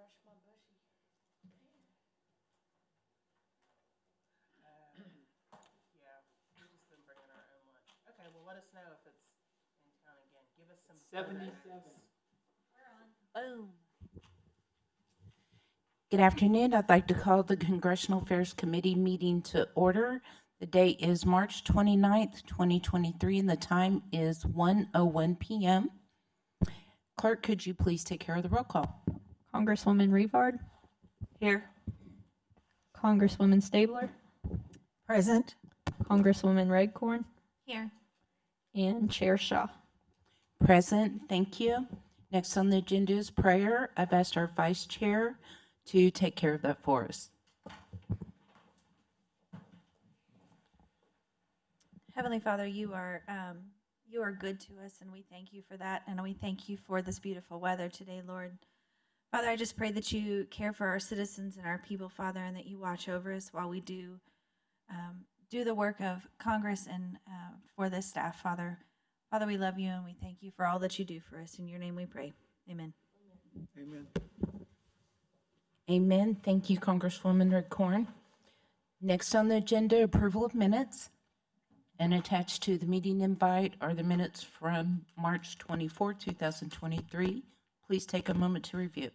Yeah, we've just been bringing our own lunch. Okay, well, let us know if it's in town again. Give us some. 77. Boom. Good afternoon. I'd like to call the Congressional Affairs Committee meeting to order. The date is March 29th, 2023, and the time is 1:01 p.m. Clerk, could you please take care of the roll call? Congresswoman Revard, Here. Congresswoman Stabler, Present. Congresswoman Redcorn, Here. and Chair Shaw. Present, thank you. Next on the agenda is prayer. I've asked our vice chair to take care of that for us. Heavenly Father, you are good to us, and we thank you for that, and we thank you for this beautiful weather today, Lord. Father, I just pray that you care for our citizens and our people, Father, and that you watch over us while we do the work of Congress and for this staff, Father. Father, we love you, and we thank you for all that you do for us. In your name we pray. Amen. Amen. Amen. Thank you, Congresswoman Redcorn. Next on the agenda, approval of minutes. And attached to the meeting invite are the minutes from March 24, 2023. Please take a moment to review.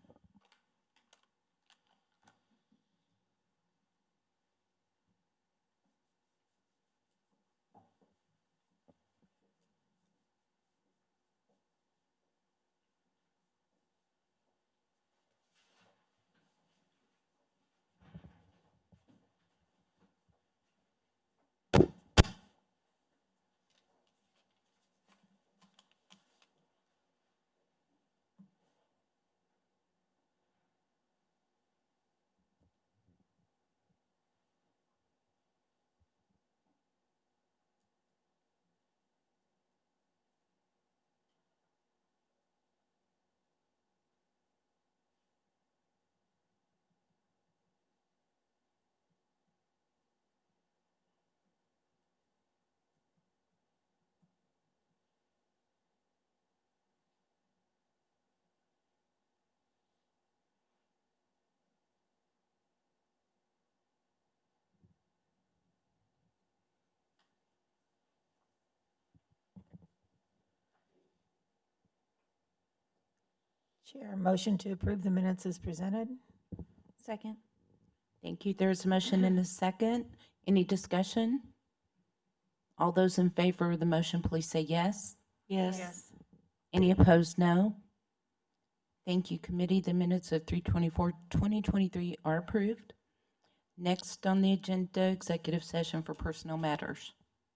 Chair, motion to approve the minutes as presented. Second. Thank you. There's a motion and a second. Any discussion? All those in favor of the motion, please say yes. Yes. Any opposed, no. Thank you, committee. The minutes of 3/24/2023 are approved. Next on the agenda, executive session for personnel matters.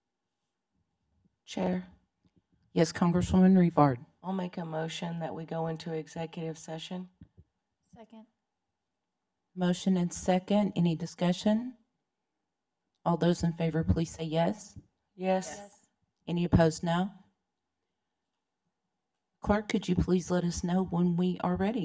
Chair. Yes, Congresswoman Revard. I'll make a motion that we go into executive session. Second. Motion and second. Any discussion? All those in favor, please say yes. Yes. Any opposed, no. Clerk, could you please let us know when we are ready?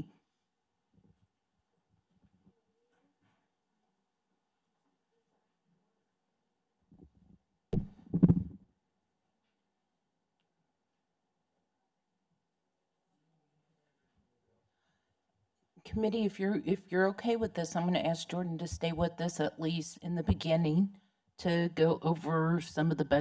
Committee, if you're okay with this, I'm going to ask Jordan to stay with us at least in the beginning to go over some of the budget